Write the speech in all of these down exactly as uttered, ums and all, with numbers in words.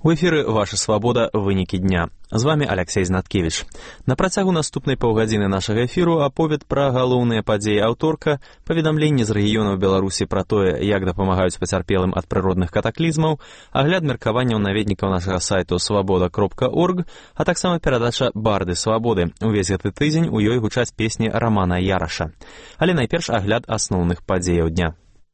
У эфіры «Ваша свабода. Вынікі дня». З вами Алексей Знаткевич. На працягу наступнай паўгадзіны нашага эфіру аповед пра галоўныя падзеі аўторка, паведамленні з рэгіёнаў Беларусі пра тое, як дапамагаюць пацярпелым ад прыродных катаклізмаў, агляд меркаванняў наведнікаў нашага сайту свабода кропка орг, а таксама перадача «Барды свабоды». Увесь гэты тыдзень у ёй гучаць песні Рамана Яраша. Але найперш агляд асноўных падзеяў дня.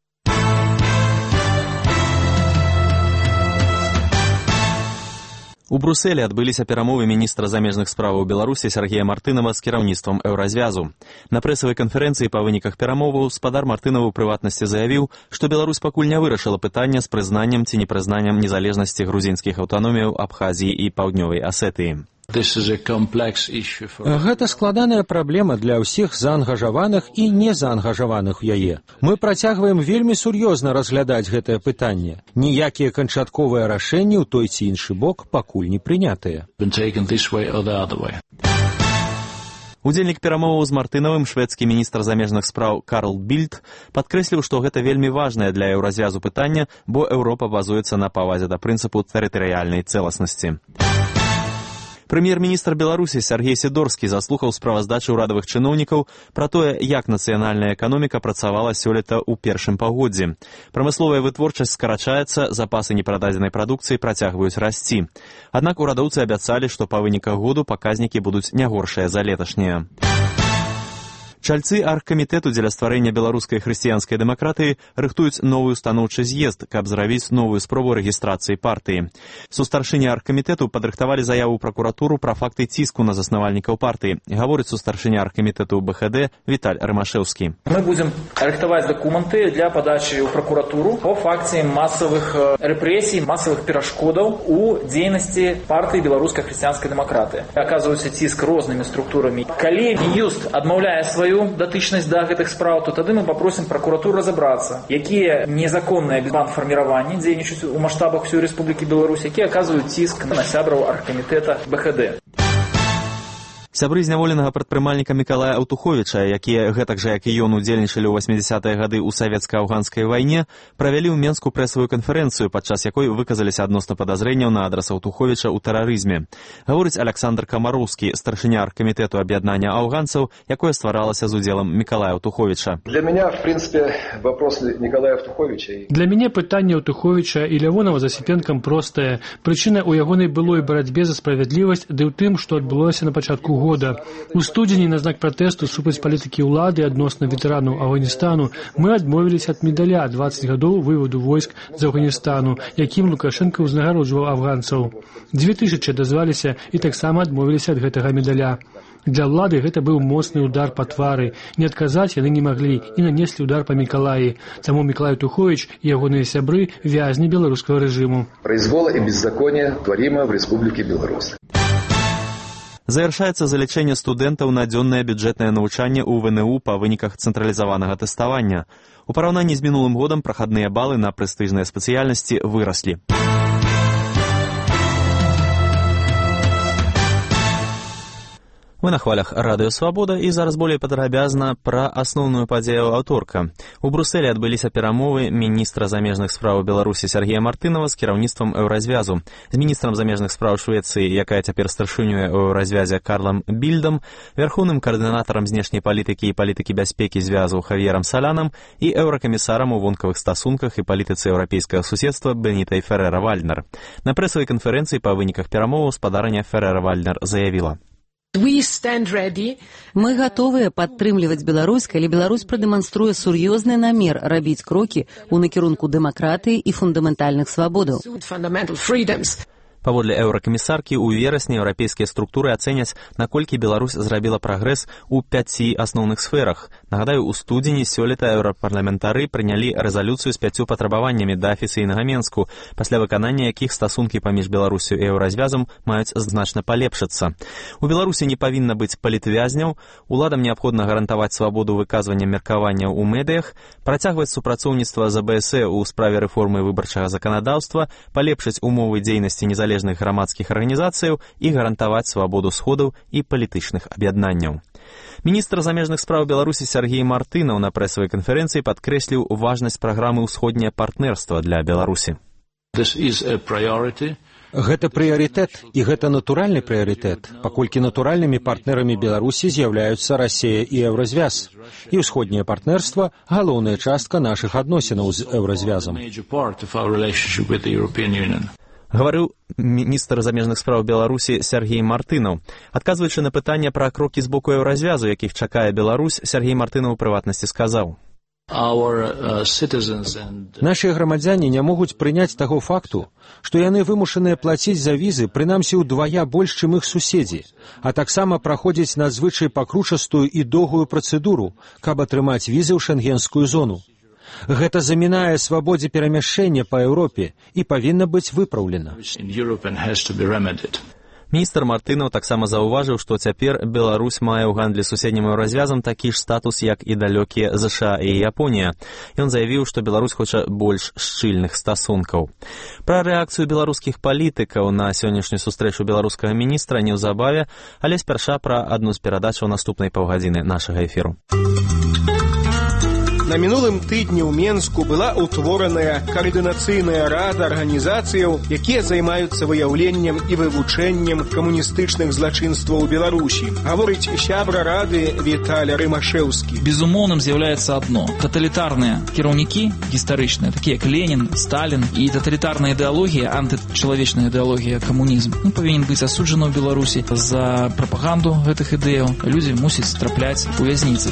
У Брусэлі адбыліся перамовы міністра замежных справаў Беларусі Сергея Мартынова з кіраўніцтвам Еўразвязу. На прэсавай канферэнцыі па выніках перамоваў спадар Мартынова ў прыватнасці заявіў, што Беларусь пакуль не вырашыла пытання з прызнаннем ці непрызнаннем незалежнасці грузінскіх аўтаноміяў Абхазіі і Паўднёвай Асетыі. Гэта складаная праблема для ўсіх заангажаваных і незаангажаваных у яе. Мы працягваем вельмі сур'ёзна разглядаць гэтае пытанне. Ніякія канчатковыя рашэнні ў той ці іншы бок пакуль не прынятыя. Удзельнік перамоваў з Мартынавым, шведскі міністр замежных спраў Карл Більд, падкрэсліў, што гэта вельмі важнае для еўразвязу пытання, бо Еўропа базуецца на павазе да прынцыпу тэрытарыяльнай цэласнасці. Прэм'ер-міністр Беларусі Сергей Сідорскі заслухаў справаздачы ўрадавых чыноўнікаў пра тое, як нацыянальная эканоміка працавала сёлета ў першым паўгоддзі. Прамысловая вытворчасць скарачаецца, запасы непрададзенай прадукцыі працягваюць расці. Аднак урадоўцы абяцалі, што па выніках году паказнікі будуць не горшыя за леташнія. Чальцы аргкамітэту дзеля стварэння беларускай хрысціянскай дэмакратыі рыхтуюць новы устаноўчы з'езд, каб зрабіць новую спробу рэгістрацыі партыі. Сустаршыні аргкамітэту падрыхтавалі заяву ў пракуратуру пра факты ціску на заснавальнікаў партыі. Гаворыць сустаршыня аргкамітэту БХД Віталь Рымашэўскі. Мы будзем рыхтаваць дакументы для падачы ў пракуратуру по факце масавых рэпрэсій, масавых перашкодаў у дзейнасці партыі беларускай хрысціянскай дэмакратыі. Аказваюцца ціск рознымі структурамі. Калі Мін'юст адмаўляе сваю датычнасць да гэтых спраў, то тады мы попросім пракуратуру разабрацца, якія незаконныя бандфарміраванні дзейнічаюць у маштабах усёй Рэспублікі Беларусь, якія аказваюць ціск на сябраў аргкамітэта БХД. Сябры зняволенага прадпрымальніка Мікалая Аўтуховіча, якія гэтак жа, як і ён, удзельнічалі ў васьмідзясятыя гады ў савецка-афганскай вайне, правялі ў Менску прэсавую канферэнцыю, падчас якой выказаліся адносна падазрэнняў на адрас Аўтуховіча ў тэрарызме. Гаворыць Александр Камароўскі, старшыня аргкамітэту аб'яднання афганцаў, якое стваралася з удзелам Мікалая Аўтуховіча. Для меня, в принципе, вопрос Николая Аўтуховича. Для мяне пытанне Аўтуховіча і Лявонава з Асіпенкам простае. Прычына ў ягонай былой барацьбе за справядлівасць ды ў тым, што адбылося на пачатку года. У студзені на знак пратэсту супраць палітыкі ўлады адносна ветэранаў Афганістану мы адмовіліся ад медаля дваццаць гадоў вываду войск з Афганістану, якім Лукашенко ўзнагароджваў афганцаў. Дзве тысячы дазваліся і таксама адмовіліся ад гэтага медаля. Для ўлады гэта быў моцны удар па твары. Не адказаць яны не маглі і нанеслі удар па Мікалаі. Таму Мікалай Аўтуховіч і ягоныя сябры вязні беларускага рэжыму. Произвола і беззаконие творимо в Республике Беларусь. Завяршаецца залічэнне студэнтаў на дзённае бюджэтнае навучанне ў ВНУ па выніках цэнтралізаванага тэставання. У параўнанні з мінулым годам прахадныя балы на прэстыжныя спецыяльнасці выраслі. Мы на хвалях Радыё Свабода і зараз болей падрабязна пра асноўную падзею аўторка. У Брусэлі адбыліся перамовы міністра замежных спраў Беларусі Сергея Мартынова з кіраўніцтвам Еўразвязу. З міністрам замежных спраў Швецыі, якая цяпер старшынюе ў Еўразвязе Карлам Більдам, вярхоўным каардынатарам знешняй палітыкі і палітыкі бяспекі звязу Хавьерам Салянам і еўракамісарам у вонкавых стасунках і палітыцы еўрапейскага суседства Бенітай Ферера-Вальднер. На прэсавай канферэнцыі па выніках перамоваў спадарня Ферера-Вальднер заявіла: Мы гатовыя падтрымліваць Беларусь, калі Беларусь прадэманструе сур'ёзны намер рабіць крокі ў накірунку дэмакратыі і фундаментальных свабодаў. Паводле еўракамісаркі, у верасні еўрапейскія структуры ацэняць, наколькі Беларусь зрабіла прагрэс у пяці асноўных сферах. Нагадаю, у студзені сёлета еўрапарламентары прынялі рэзалюцыю з пяццю патрабаваннямі да афіцыйнага Менску, пасля выканання якіх стасункі паміж Беларусю і еўразвязам маюць значна палепшыцца. У Беларусі не павінна быць палітвязняў, уладам неабходна гарантаваць свабоду выказвання меркаванняў у медыях, працягваць супрацоўніцтва з АБС у справе рэформы выбарчага заканадаўства, палепшыць умовы дзейнасці незалежных грамадскіх арганізацыяў і гарантаваць свабоду сходаў і палітычных аб'яднанняў. Міністр замежных спраў Беларусі Сергей Мартынаў на прэсавай канферэнцыі падкрэсліў важнасць праграмы «Усходняе партнерства» для Беларусі. Гэта прыярытэт, і гэта натуральны прыярытэт, паколькі натуральнымі партнерамі Беларусі з'яўляюцца Расія і Еўразвяз. І ўсходняе партнерства – галоўная частка нашых адносінаў з Еўразвязам. Гаварыў міністр замежных спраў Беларусі Сергей Мартынаў. Адказваючы на пытанне пра крокі з боку Еўразвязу, якіх чакае Беларусь, Сергей Мартынаў у прыватнасці сказаў: Нашыя грамадзяне не могуць прыняць таго факту, што яны вымушаныя плаціць за візы прынамсі ўдвая больш, чым іх суседзі, а таксама праходзіць надзвычай пакручастую і доўгую працэдуру, каб атрымаць візы ў шэнгенскую зону. Гэта замінае свабодзе перамяшчэння па Еўропе і павінна быць выпраўлена. Міністр Мартынаў таксама заўважыў, што цяпер Беларусь мае ў гандлі суседнім Еўразвязам такі ж статус, як і далёкія ЗША і Японія. Ён заявіў, што Беларусь хоча больш шчыльных стасункаў. Пра рэакцыю беларускіх палітыкаў на сённяшнюю сустрэчу беларускага міністра неўзабаве, але спярша пра адну з перадачаў наступнай паўгадзіны нашага эфіру. На мінулым тыдні ў Менску была ўтвораная каардынацыйная рада арганізацыяў, якія займаюцца выяўленнем і вывучэннем камуністычных злачынстваў у Беларусі. Гаворыць сябра рады Віталь Рымашэўскі. Безумоўным з'яўляецца адно. Таталітарныя кіраўнікі гістарычныя, такія як Ленін, Сталін, і таталітарная ідэалогія, антычалавечная ідэалогія, камунізм, ну, павінен быць асуджаны ў Беларусі за прапаганду гэтых ідэяў. Людзі мусяць трапляць у вязніцы.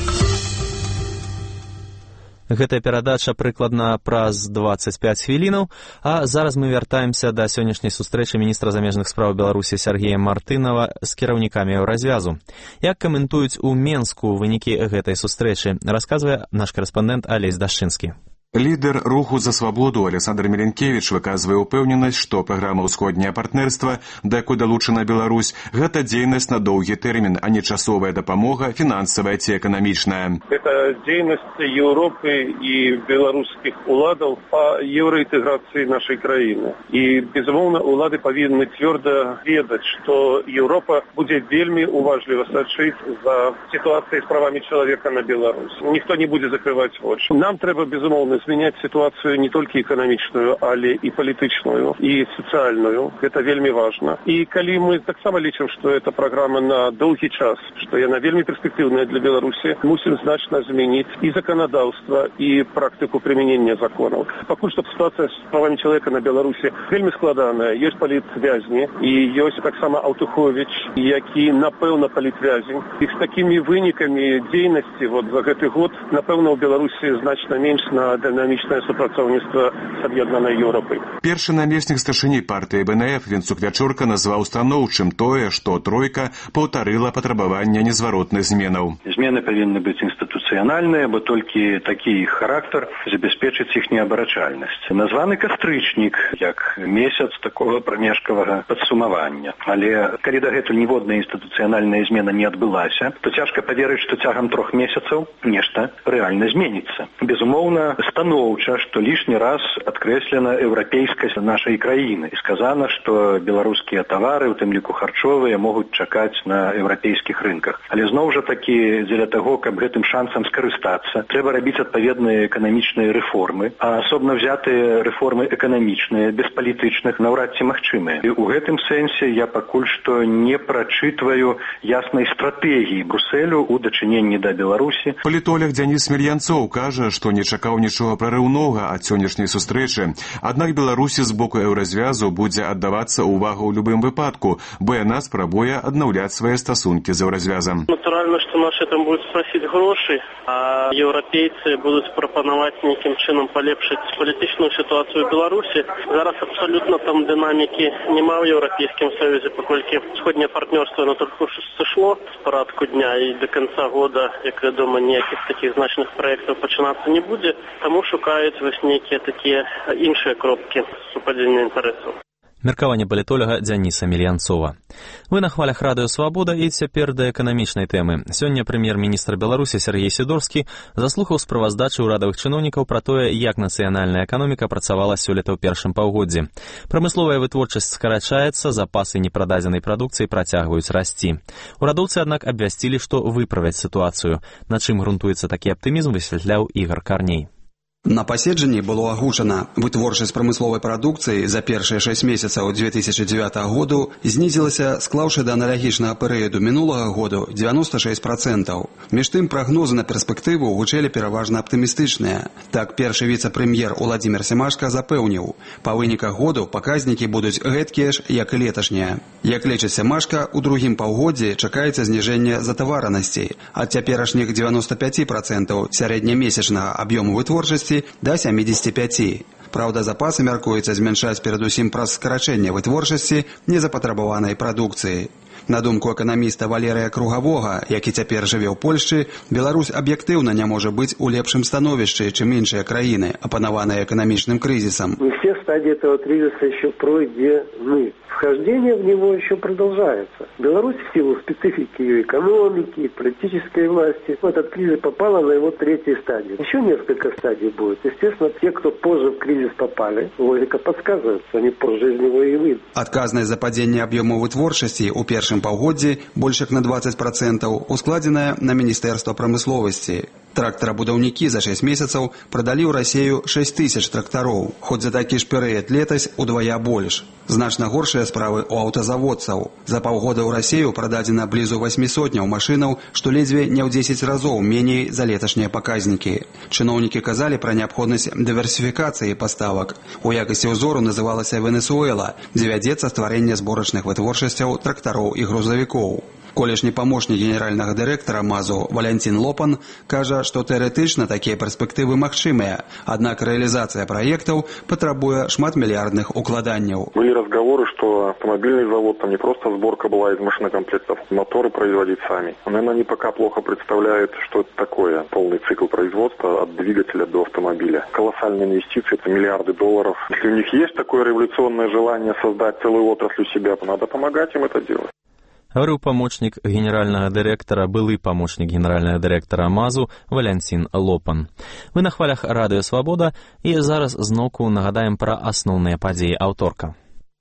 Гэтая перадача прыкладна праз дваццаць пяць хвілінаў, а зараз мы вяртаемся да сённяшняй сустрэчы міністра замежных спраў Беларусі Сергея Мартынава з кіраўнікамі Еўразвязу. Як каментуюць у Менску вынікі гэтай сустрэчы, расказвае наш карэспандэнт Алесь Дашчынскі. Лідер руху за свабоду Александр Міленкевіч выказвае ўпэўненасць, што праграма «Усходняе партнерства», да якой далучана Беларусь, гэта дзейнасць на доўгі тэрмін, а не часовая дапамога, фінансавая ці эканамічная. Это дзейнасць Еўропы і беларускіх уладаў па еўраінтэграцыі нашай краіны. І, безумоўна, улады павінны цвёрда ведаць, што Еўропа будзе вельмі уважліва сачыць за сітуацыяй з правамі чалавека на Беларусь. Ніхто не будзе закрываць вочы. Нам трэба, безумоўна, змяняць сітуацыю не толькі эканамічную, але і палітычную, і сацыяльную. Гэта вельмі важна. І калі мы таксама лічым, што гэта праграма на доўгі час, што яна вельмі перспектыўная для Беларусі, мусім значна змяніць і заканадаўства, і практыку прымянення законаў. Пакуль што сітуацыя з правамі чалавека на Беларусі вельмі складаная. Ёсць палітвязні, і ёсць таксама Аўтуховіч, які, напэўна, палітвязень. І з такімі вынікамі дзейнасці вот за гэты год, напэўна, у Беларусі значна менш на дынамічнае супрацоўніцтва з аб'яднанай Еўропай. Першы намеснік старшыні партыі Бэ Эн Эф Вінцук Вячорка назваў станоўчым тое, што тройка паўтарыла патрабаванне незваротных зменаў. Змены павінны быць інстытуцыянальныя, бо толькі такі іх характар забяспечыць іх неабарачальнасць. Названы кастрычнік як месяц такога прамежкавага падсумавання. Але калі дагэтуль ніводная інстытуцыянальная змена не адбылася, то цяжка паверыць, што цягам трох месяцаў нешта рэальна зменіцца. Безумоўна, станоўча, што лішні раз адкрэслена еўрапейскасць нашай краіны. І сказана, што беларускія тавары, у тым ліку харчовыя, могуць чакаць на еўрапейскіх рынках. Але зноў жа такі, дзеля таго, каб гэтым шансам скарыстацца, трэба рабіць адпаведныя эканамічныя рэформы, а асобна взятыя рэформы эканамічныя, без палітычных, наўрад ці магчымыя. І ў гэтым сэнсе я пакуль што не прачытваю яснай стратэгіі Брусэлю ў дачыненні да Беларусі. Палітолог Дзяніс Смельянцоў кажа, што не чакаў нічога прарыўнога ад сённяшняй сустрэчы. Аднак Беларусі з боку Еўразвязу будзе аддавацца ўвага ў любым выпадку, бо яна спрабуе аднаўляць свае стасункі з Еўразвязам. Натуральна, што наши там будуць прасіць грошы, а еўрапейцы будуць прапанаваць нейкім чынам палепшыць палітычную сітуацыю ў Беларусі. Зараз абсалютна там дынамікі няма ў Еўрапейскім Саюзе, паколькі усходняе партнёрства на толькі сышло з парадку дня і до канца года, як вядома, ніякіх такіх значных праектаў пачынацца не будзе, таму шукаюць вось нейкія такія іншыя кропкі супадзення інтарэсаў. Меркаванне палітолага Дзяніса Мельянцова. Вы на хвалях радыё «Свабода» і цяпер да эканамічнай тэмы. Сёння прэм'ер-міністр Беларусі Сергей Сідорскі заслухаў справаздачы ўрадавых чыноўнікаў пра тое, як нацыянальная эканоміка працавала сёлета ў першым паўгоддзі. Прамысловая вытворчасць скарачаецца, запасы непрададзенай прадукцыі працягваюць расці. Урадоўцы, аднак, абвясцілі, што выправяць сітуацыю. На чым грунтуецца такі аптымізм, высвятляў Ігар Карней. На паседжанні было агучана, вытворчасць прамысловай прадукцыі за першыя шэсць месяцаў две тысячи девятого году знізілася, склаўшы да аналагічнага перыяду мінулага году девяносто шесть процентов. Між тым прагнозы на перспектыву гучэлі пераважна аптымістычныя. Так, першы віцэ-прэм'ер Уладзімір Семашка запэўніў, па выніках году паказнікі будуць гэткія ж, як і леташнія. Як лечыць Семашка, у другім паўгоддзі чакаецца зніжэнне затаваранасці ад цяперашніх девяносто пять процентов сярэднямесячнага аб'ёму вытворчасці до семидесяти пяти. Праўда, запасы мяркуецца змяншаць перадусім праз скарачэнне вытворчасці незапатрабаванай прадукцыі. На думку эканаміста Валерыя Кругавога, які цяпер жыве ў Польшчы, Беларусь аб'ектыўна не можа быць у лепшым становішчы, чым іншыя краіны, апанаваныя эканамічным кризисом. Не все стадии этого кризиса еще пройдены. Вхождение в него еще продолжается. Беларусь в силу специфики ее экономики, политической власти, в этот кризис попала на его третьей стадии. Еще несколько стадий будет. Естественно, те, кто позже в кризис попали, логика подсказывает, что они позже из него и выйдут. Адказнасць за падзенне аб'ёму вытворчасці ў першым паўгоддзі больш як на двадцать процентов ускладзеная на Міністэрства прамысловасці. Трактарабудаўнікі за шесть месяцаў прадалі ў Расею шесть тысяч трактароў, хоць за такі ж перыяд летась удвая больш. Значна горшыя справы ў аўтазаводцаў. За паўгода ў Расею прададзена блізу восьмі сотняў машынаў, што ледзьве не ў дзесяць разоў меней за леташнія паказнікі. Чыноўнікі казалі пра неабходнасць дыверсіфікацыі паставак. У якасці ўзору называлася Венесуэла, дзе вядзецца стварэнне зборачных вытворчасцяў трактароў і грузавікоў. Колішні памочнік генеральнага дырэктара МАЗу Валянцін Лопан кажа, што тэарэтычна такія перспектывы магчымыя, аднак рэалізацыя праектаў патрабуе шматмільярдных укладанняў. Были разговоры, что автомобильный завод, там не просто сборка была из машинокомплектов, моторы производить сами. Наверное, они пока плохо представляют, что это такое. Полный цикл производства от двигателя до автомобиля. Колоссальные инвестиции, это миллиарды долларов. Если у них есть такое революционное желание создать целую отрасль у себя, то надо помогать им это делать. Говорил помощник генерального директора, былый помощник генерального директора МАЗу Валянцін Лопан. Вы на хвалях Радыё Свабода і зараз зноўку нагадаем пра асноўныя падзеі аўторка.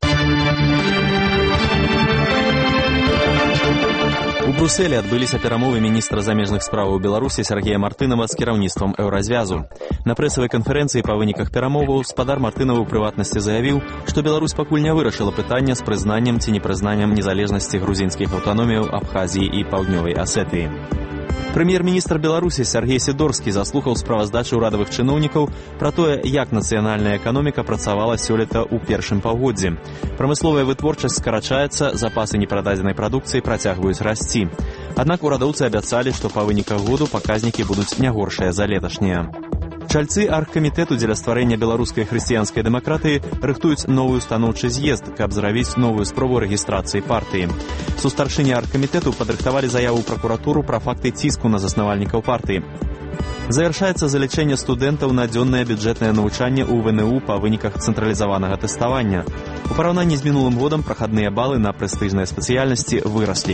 У Брусэлі адбыліся перамовы міністра замежных справаў Беларусі Сергея Мартынова з кіраўніцтвам Еўразвязу. На прэсавай канферэнцыі па выніках перамоваў спадар Мартынова ў прыватнасці заявіў, што Беларусь пакуль не вырашыла пытання з прызнаннем ці непрызнаннем незалежнасці грузінскіх аўтаноміяў Абхазіі і Паўднёвай Асетыі. Прэм'ер-міністр Беларусі Сергей Сідорскі заслухаў справаздачы ўрадавых чыноўнікаў пра тое, як нацыянальная эканоміка працавала сёлета ў першым паўгоддзі. Прамысловая вытворчасць скарачаецца, запасы непрададзенай прадукцыі працягваюць расці. Аднак урадоўцы абяцалі, што па выніках году паказнікі будуць не горшыя за леташнія. Чальцы аргкамітэту дзеля стварэння беларускай хрысціянскай дэмакратыі рыхтуюць новы устаноўчы з'езд, каб зрабіць новую спробу рэгістрацыі партыі. Сустаршыні аргкамітэту падрыхтавалі заяву ў пракуратуру пра факты ціску на заснавальнікаў партыі. Завяршаецца залічэнне студэнтаў на дзённае бюджэтнае навучанне ў ВНУ па выніках цэнтралізаванага тэставання. У параўнанні з мінулым годам прахадныя балы на прэстыжныя спецыяльнасці выраслі.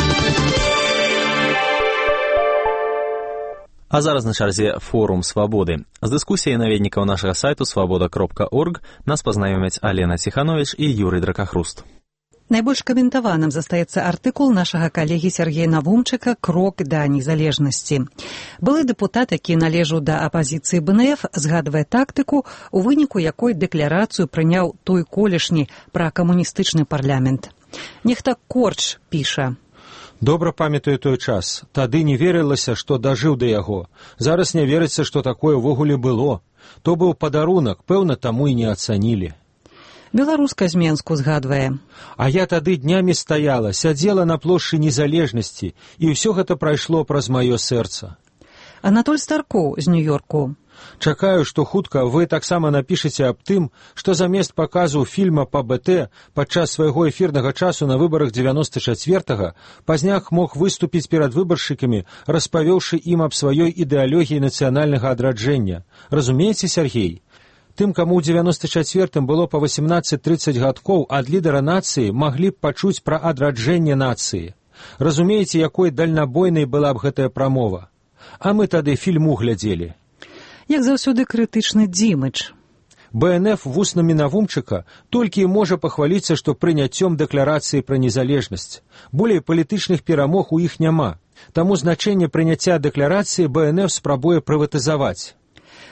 А зараз на чарзе форум «Свабоды». З дыскусіяй наведнікаў нашага сайту свабода кропка орг нас пазнаёмяць Алена Ціханович і Юрый Дракахруст. Найбольш каментаваным застаецца артыкул нашага калегі Сергея Навумчыка «Крок да незалежнасці». Былы дэпутат, які належаў да апазіцыі БНФ, згадвае тактыку, у выніку якой дэкларацыю прыняў той колішні пра камуністычны парламент. Нехта Корч піша: Добра памятаю той час. Тады не верылася, што дажыў да яго. Зараз не верыцца, што такое ўвогуле было. То быў падарунак, пэўна, таму і не ацанілі. Беларуска з Менску згадвае: А я тады днямі стаяла, сядзела на плошчы незалежнасці, і ўсё гэта прайшло праз маё сэрца. Анатоль Старкоў з Нью-Йорку: Чакаю, што хутка вы таксама напішыце аб тым, што замест паказу фільма па БТ падчас свайго эфірнага часу на выбарах девяносто чацвёртага Пазняк мог выступіць перад выбаршчыкамі, распавёўшы ім аб сваёй ідэалогіі нацыянальнага адраджэння. Разумееце, Сергей? Тым, каму ў девяносто чацвёртым было па восемнадцаць трыццаць гадкоў, ад лідара нацыі маглі б пачуць пра адраджэнне нацыі. Разумееце, якой дальнабойнай была б гэтая прамова? А мы тады фільму глядзелі. Як заўсёды крытычны Дзімыч. БНФ вуснамі Навумчыка толькі і можа пахваліцца, што прыняццём дэкларацыі пра незалежнасць. Болей палітычных перамог у іх няма. Таму значэнне прыняцця дэкларацыі БНФ спрабуе прыватызаваць.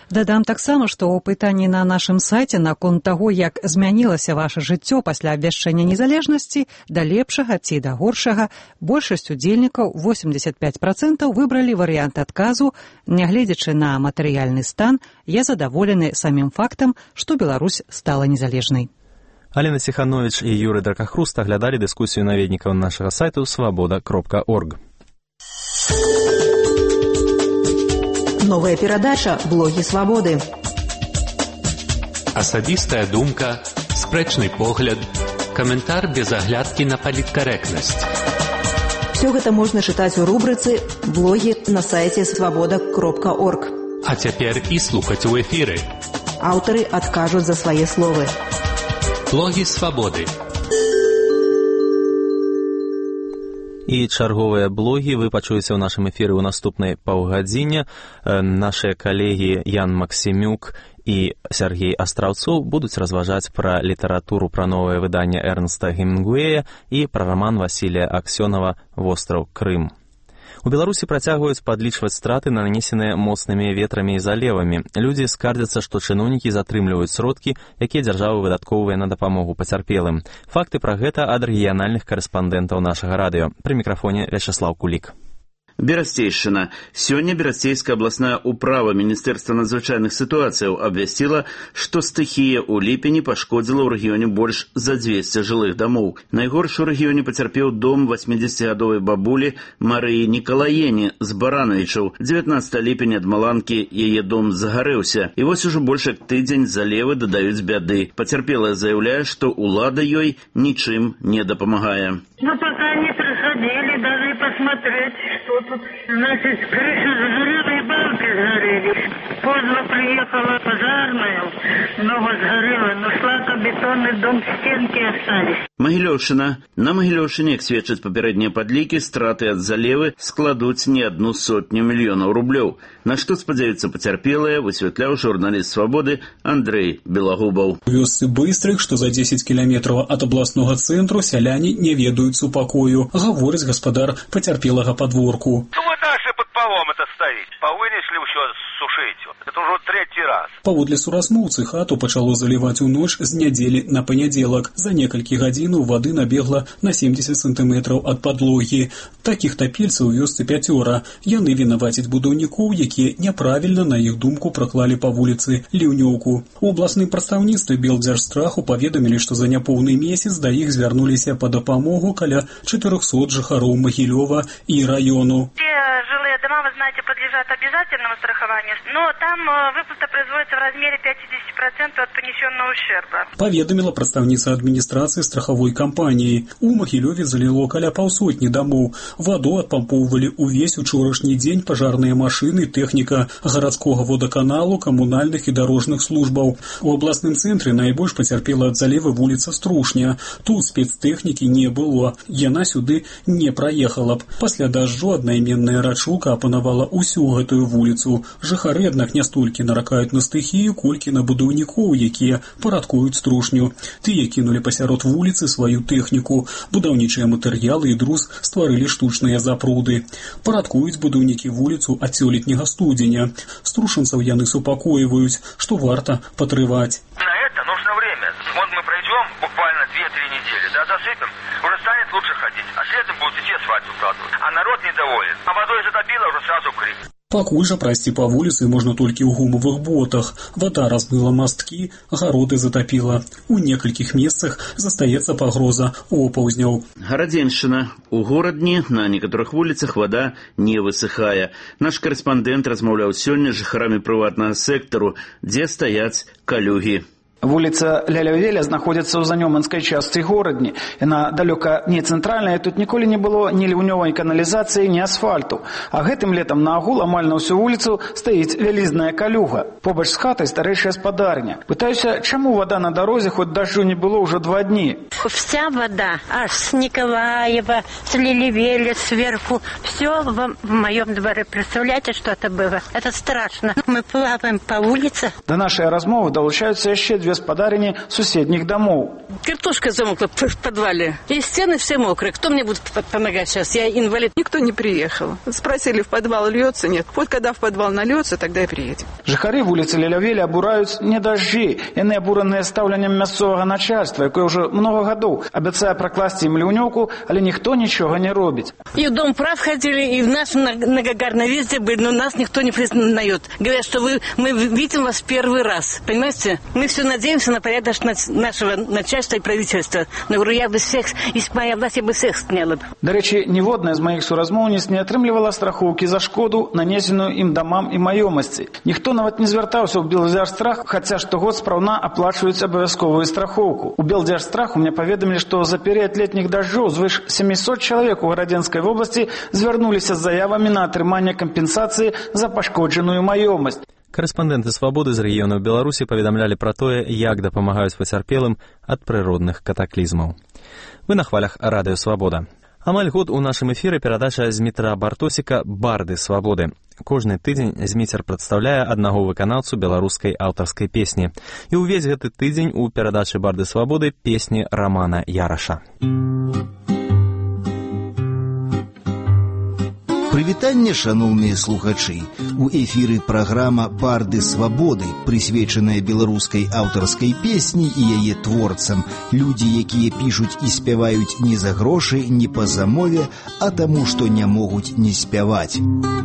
Дадам таксама, што ў пытанні на нашым сайце наконт таго, як змянілася ваша жыццё пасля абвяшчэння незалежнасці, да лепшага ці да горшага, большасць удзельнікаў, восемьдесят пять процентов, выбралі варыянт адказу, нягледзячы на матэрыяльны стан, я задаволены самім фактам, што Беларусь стала незалежнай. Алена Сиханович і Юрый Дракахруст аглядалі дыскусію наведнікаў нашага сайту свабода кропка орг. Новая перадача «Блогі свабоды». Асабістая думка, спрэчны погляд, каментар без аглядкі на паліткарэктнасць. Все гэта можна чытаць у рубрыцы «Блогі» на сайце свабода кропка орг. А цяпер і слухаць у эфіры. Аўтары адкажуць за свае словы. Блогі свабоды. І чарговыя блогі вы пачуеце ў нашым эфіры ў наступнай паўгадзіне. Нашыя калегі Ян Максімюк і Сергей Астраўцоў будуць разважаць пра літаратуру, пра новае выданне Эрнста Гемінгуэя і пра раман Васілія Аксёнава «Востраў Крым». У Беларусі працягваюць падлічваць страты, нанесеныя моцнымі ветрамі і залевамі. Людзі скардзяцца, што чыноўнікі затрымліваюць сродкі, якія дзяржава выдаткоўвае на дапамогу пацярпелым. Факты пра гэта ад рэгіянальных карэспандэнтаў нашага радыё. Пры мікрафоне Вячаслаў Кулік. Берасцейшчына. Сёння Берасцейская абласная управа Міністэрства надзвычайных сітуацыяў абвясціла, што стыхія ў ліпені пашкодзіла ў рэгіёне больш за дзвесце жылых дамоў. Найгорш у рэгіёне пацярпеў дом васьмідзесяцігадовай бабулі Марыі Нікалаені з Баранавічаў. дзевятнаццатага ліпеня ад Маланкі яе дом загарэўся. І вось ужо больш як тыдзень залевы дадаюць бяды. Пацярпелая заяўляе, што ўлада ёй нічым не дапамагае. Ну, пока не приходили даже посмотреть, что тут. Значит, крыша сгорела и балки сгорели. Поздно приехала пожарная, много сгорело, но шлакобетонный дом, стенки остались. Магілёўшчына. На Магілёўшчыне, як сведчаць папярэднія падлікі, страты ад залевы складуць не адну сотню мільёнаў рублёў. На што спадзяюцца пацярпелыя, высвятляў журналіст «Свабоды» Андрэй Белагубаў. У вёсцы Быстрых, што за дзесяць кіламетраў ад абласнога цэнтру, сяляне не ведаюць супакою, гаворыць гаспадар пацярпелага падворку. Ну, вы наши под полом это стоит. Повынесли все сушить. Это уже третий раз. Паводле суразмоўцы, хату пачало заліваць у ноч з нядзелі на панядзелак. За некалькі гадзінаў вады набегла на семьдесят сантыметраў ад падлогі. Такіх тапельцаў у вёсцы пяцёра. Яны вінавацяць будаўнікоў, якія няправільна, на іх думку, праклалі па вуліцы ліўнёўку. У абласным прадстаўніцтве Белдзяржстраху паведамілі, што за няпоўны месяц да іх звярнуліся па дапамогу каля чатырохсот жыхароў Магілёва і раёну. Жилые дома, вы знаете, подлежат обязательному страхованию, но там выплата производится в размере пятьдесят процентов от понесенного ущерба. Паведаміла прадстаўніца адміністрацыі страхавой кампаніі. У Магілёве заліло каля паўсотні дамоў. Ваду адпампоўвалі увесь учорашні дзень пажарныя машыны, тэхніка гарадскога водаканалу, камунальных і дарожных службаў. У абласным цэнтры найбольш пацярпела ад залева вуліца Струшня. Тут спецтэхнікі не было. Яна сюды не праехала б. Пасля дажджу аднайменная рачулка апанавала ўсю гэтую вуліцу. Жыхары, аднак, не столькі наракаюць на стыхію, колькі на будаўнікоў, якія парадкуюць Струшню. Тыя кінулі пасярод вуліцы сваю тэхніку. Будаўнічыя матэрыялы і друз стварылі штучныя запруды. Парадкуюць будаўнікі вуліцу ад сёлетняга студзеня. Струшанцаў яны супакойваюць, што варта патрываць. На это нужно время. Вот мы пройдем буквально две-три недели, да, засыпем, уже станет лучше ходить. А следом будут и те асфальт укладывать. А народ недоволен. А водой затопило, уже сразу крик. Пакуль жа прайсці па вуліцы можна толькі ў гумавых ботах. Вада размыла масткі, гароды затапіла. У некалькіх месцах застаецца пагроза опаўзняў. Гарадзеншчына. У горадні на некаторых вуліцах вада не высыхае. Наш карэспандэнт размаўляў сёння з жыхарамі прыватнага сектару, дзе стаяць калюгі. Вуліца Ляля-Веля знаходзіцца ў занёманскай частцы горадні. Яна далёка не цэнтральная, тут ніколі не было ні ліўнёвай каналізацыі, ні асфальту. А гэтым летам на агул амаль на ўсю вуліцу стаіць вялізная калюга. Побач з хатай старэйшая спадарня. Пытаюся, чаму вада на дарозе, хоць дажджу не было ўжо два дні. Вся вода, аж с Николаева, с Ляля-Веля, сверху, все в, в моем дворе. Представляете, что это было? Это страшно. Мы плаваем по улице. До нашай размовы далучаюцца яшчэ две господарыні суседніх домов. Картошка замокла в подвале. И стены все мокрые. Кто мне будет помогать сейчас? Я инвалид. Никто не приехал. Спросили, в подвал льется? Нет. Вот когда в подвал нальется, тогда и приедем. Жыхары вуліцы Лялявеля абураюць не дажджі. Яны абураныя стаўленнем мясцовага начальства, якое ўжо много гадоў абяцае пракласці ім ліўнёўку, але ніхто нічога не робіць. И в Дом прав ходили, и в нашем на Гагарной везде были, но нас никто не признает. Говорят, что вы, мы видим вас первый раз. Понимаете? Мы все надеемся на порядочность нашего начальства и правительства. Но говорю, я бы всех, если моя власть, я бы всех сняла. До речі, ніводная з моїх суразмоўніц не атрымлівала страхоўкі за шкоду, нанесеную ім дамам і маёмасці. Ніхто нават не звяртаўся ў Белдзяржстрах, хаця штогод спраўна аплачваюць абавязковую страхоўку. У Белдзяржстрах у мне паведамілі, што за перыяд летніх дажджоў звыш сямьсот чалавек у Гарадзенскай вобласці звярнуліся з заявамі на атрыманне кампенсацыі за пашкоджаную маёмасць. Карэспандэнты «Свабоды» з рэгіёнаў Беларусі паведамлялі пра тое, як дапамагаюць пацярпелым ад прыродных катаклізмаў. Вы на хвалях радыё «Свабода». Амаль год у нашым эфіры перадача з Дмітра Бартосіка «Барды свабоды». Кожны тыдзень Зміцер прадстаўляе аднаго выканаўцу беларускай аўтарскай песні. І ўвесь гэты тыдзень у перадачы «Барды свабоды» песні Рамана Яраша. Прывітанне, шаноўныя слухачы. У эфіры праграма «Барды свабоды», прысвечаная беларускай аўтарскай песні і яе творцам. Людзі, якія пішуць і спяваюць не за грошы, не па замове, а таму, што не могуць не спяваць.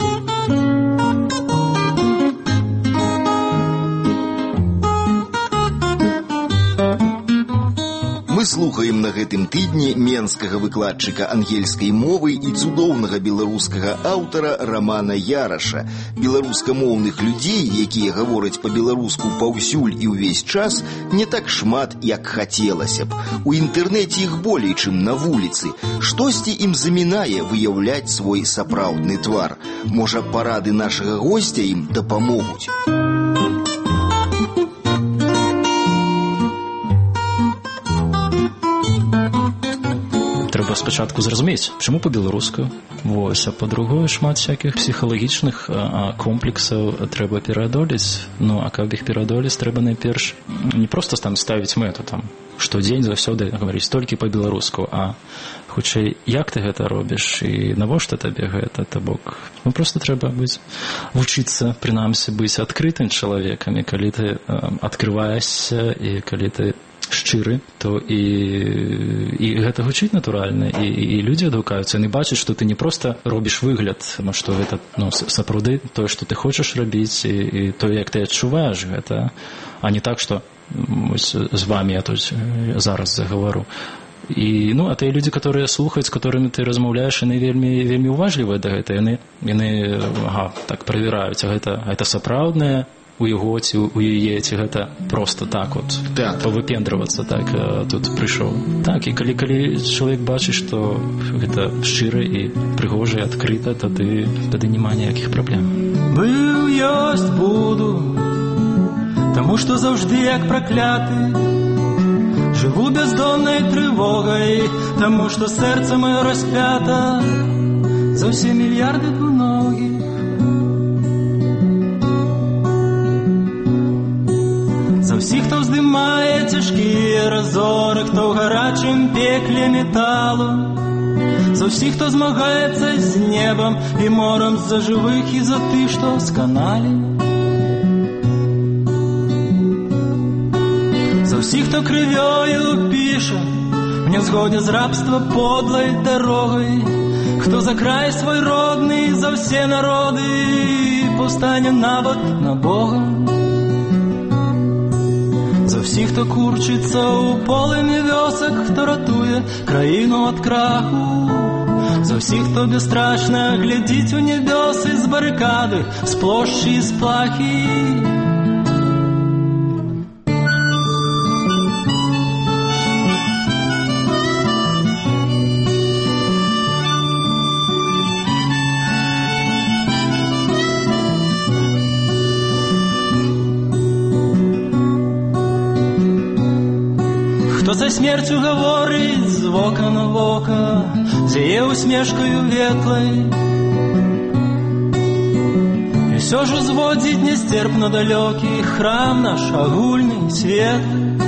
Мы слухаем на гэтым тыдні менскага выкладчыка ангельскай мовы і цудоўнага беларускага аўтара Рамана Яраша. Беларускамоўных людзей, якія гавораць па-беларуску паўсюль і ўвесь час, не так шмат, як хацелася б. У інтэрнэце іх болей, чым на вуліцы. Штосьці ім замінае выяўляць свой сапраўдны твар. Можа, парады нашага госця ім дапамогуць. Трэба спачатку зразумець, чаму па-беларуску. Вось, а па-другое, шмат всякіх псіхалагічных комплексаў трэба пераадолець. Ну, а каб іх пераадолець, трэба найперш не проста там ставіць мэту, там, штодзень заўсёды гаварыць толькі па-беларуску, а хутчэй, як ты гэта робіш і навошта табе гэта, то бок. Ну, проста трэба быць, вучыцца, прынамсі, быць адкрытым чалавекам, і калі ты адкрываешся, і калі ты шчыры, то і, і гэта гучыць натуральна, і, і людзі адгукаюцца, яны бачаць, што ты не проста робіш выгляд, што гэта, ну, сапраўды тое, што ты хочаш рабіць, і, і тое, як ты адчуваеш гэта, а не так, што ось, з вамі я тут зараз загавару. І, ну, а тыя людзі, которые слухаюць, з которымі ты размаўляеш, яны вельмі, вельмі уважлівыя да гэта, яны, яны ага, так правяраюць, а гэта, гэта сапраўднае, у яго ці у яе, ці гэта просто так от павыпендравацца, так тут прыйшоў. Так, і калі, калі чалавек бачыць, што гэта шчыра і прыгожа і адкрыта, тады, тады няма ніякіх праблем. Быў, ёсць, буду, таму што заўжды як пракляты. Жыву бяздоннай трывогай, таму што сэрца маё распята за ўсе мільярды двуногіх. За ўсіх, хто ўздымае цяжкія разоры, хто ў гарачым пекле металу, за ўсіх, хто змагаецца з небам і морам, за жывых і за тых, што сканалі, за ўсіх, хто крывёю піша мне згодзе з рабства подлай дарогай, хто за край свой родны, за ўсе народы паўстане нават на Бога. За ўсіх, хто курчыцца ў полымі вёсак, хто ратуе краіну ад краху, за ўсіх, хто бесстрашна глядзіць у небёсы з барыкады, з плошчы і з плахі. За смерцю гаворыць з вока на вока, з яе усмешкаю ветлай. І все ж узводзіць нестерпна далёкі храм наш агульны свет.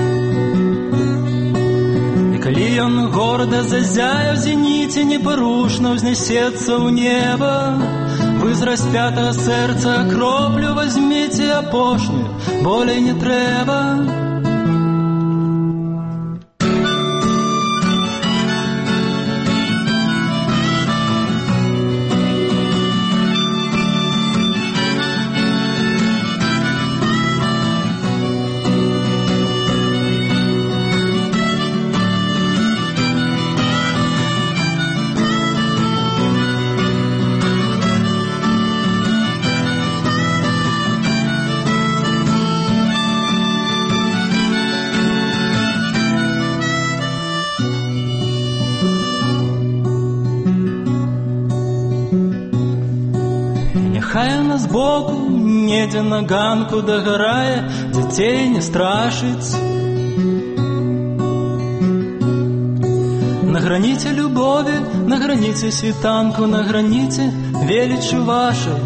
І калі ён горда зазяе ў зеніце, непарушна ўзнясецца ў неба, вы з распятага сэрца кроплю возьміце апошнюю, болей не трэба. Хай яна збоку, недзе на ганку дагарае, дзяцей не страшыць. На граніце любові, на граніце світанку, на граніце велічы вашай.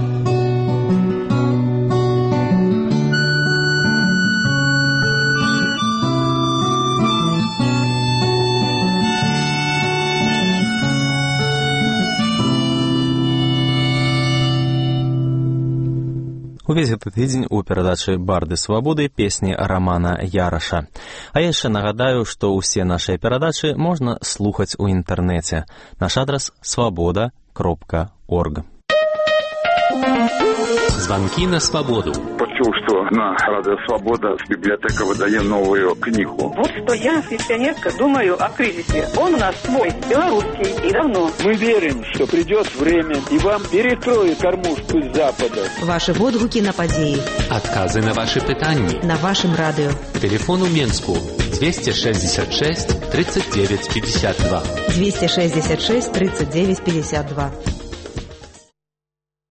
Увесь гэты тыдзень у перадачы «Барды свабоды» песні Рамана Яраша. А я яшчэ нагадаю, што ўсе нашыя перадачы можна слухаць у інтэрнэце. Наш адрас свабода кропка орг. Звонки на свободу. Почув, что на Радио Свобода библиотека выдает новую книгу. Вот что я, пенсионерка, думаю о кризисе. Он у нас свой, белорусский, и давно. Мы верим, что придет время, и вам перекроют кормушку с Запада. Ваши водгуки на подеи. Отказы на ваши питания. На вашем радио. Телефон у Менску двести шестьдесят шесть тридцать девять пятьдесят два. двести шестьдесят шесть тридцать девять пятьдесят два.